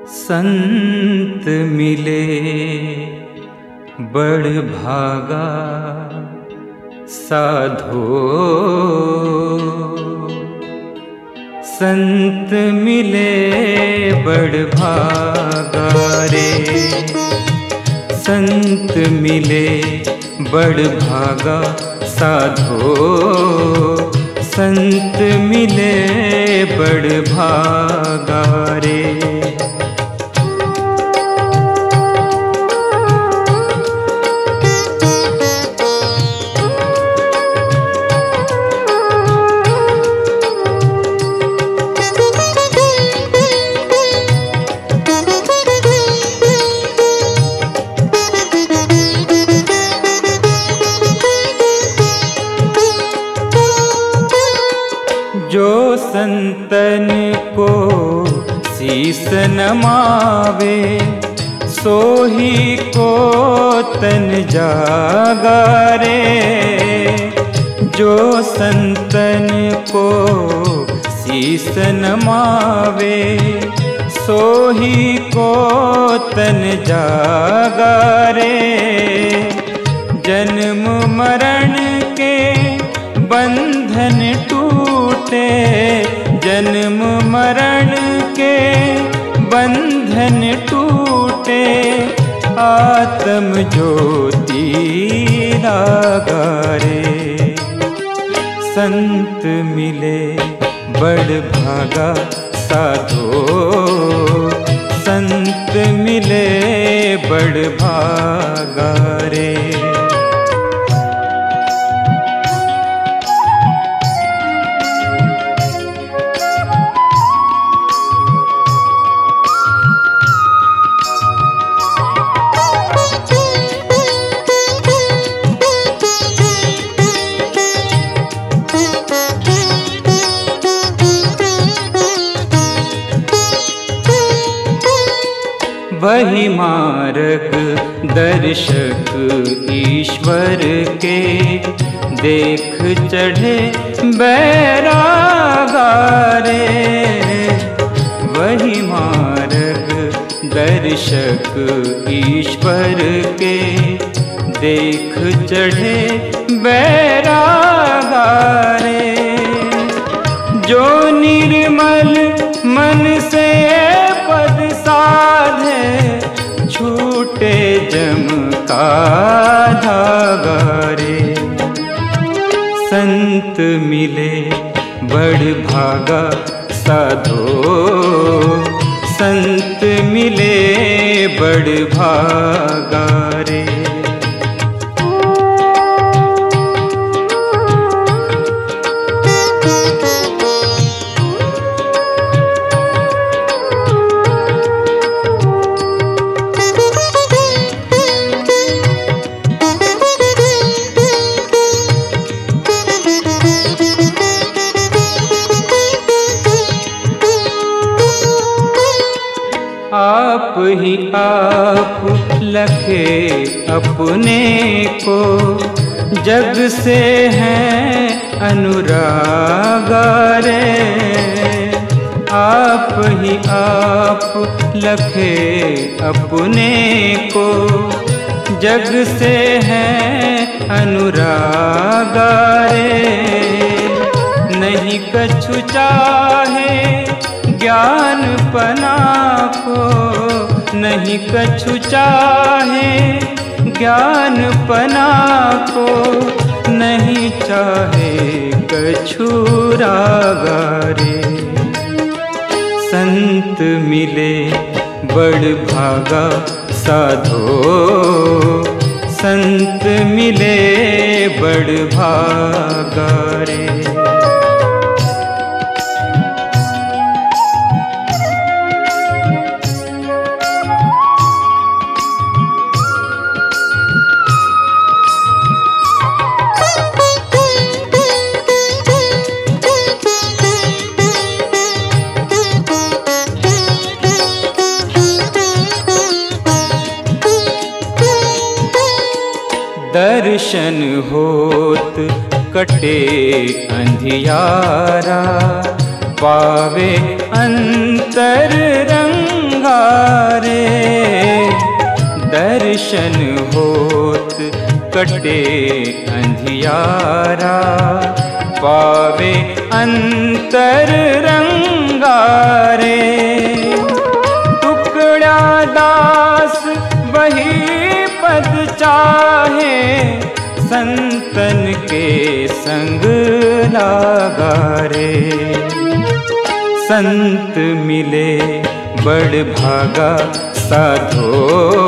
संत मिले बड़ भागा साधो, संत मिले बड़ भागा रे, संत मिले बड़ भागा साधो, संत मिले बड़ भागा रे। जो संतन को शीस नमावे, सोही को तन जागा रे। जो संतन को शीस नमावे, सोही को तन जागा रे। जन्म मरण के बंधन टूटे, जन्म मरण के बंधन टूटे, आत्म ज्योति लागा रे। संत मिले बड़ भागा साधो, संत मिले बड़ भागा रे। वही मार्ग दर्शक ईश्वर के, देख चढ़े बैरागा रे। वही मार्ग दर्शक ईश्वर के, देख चढ़े बैरागा रे। जो निर्मल मन से पद साधे, छूटे जम का धागा रे। संत मिले बड़ भागा साधो, संत मिले बड़ भागा रे। आप ही आप लखे अपने को, जग से हैं अनुरागा रे। आप ही आप लखे अपने को, जग से हैं अनुरागा रे। नहीं कछु चाहे ज्ञान पना को, नहीं कछु चाहे ज्ञान पना को, नहीं चाहे कछु रागा रे। संत मिले बड़ भागा साधो, संत मिले बड़ भागा रे। दर्शन होत कटे अंधियारा, पावे अंतर रंगा दर्शन होत कटे अंधियारा, पावे अंतर रंगारे। टुकड़ा दास वही पद चाहे, संतन के संग लागारे। संत मिले बड़ भागा साधो,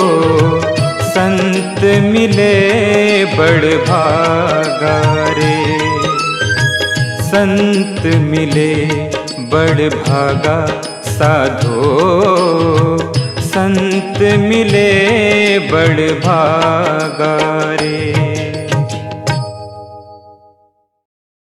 संत मिले बड़ भागा रे। संत मिले बड़ भागा साधो, संत मिले बड़ भागा रे।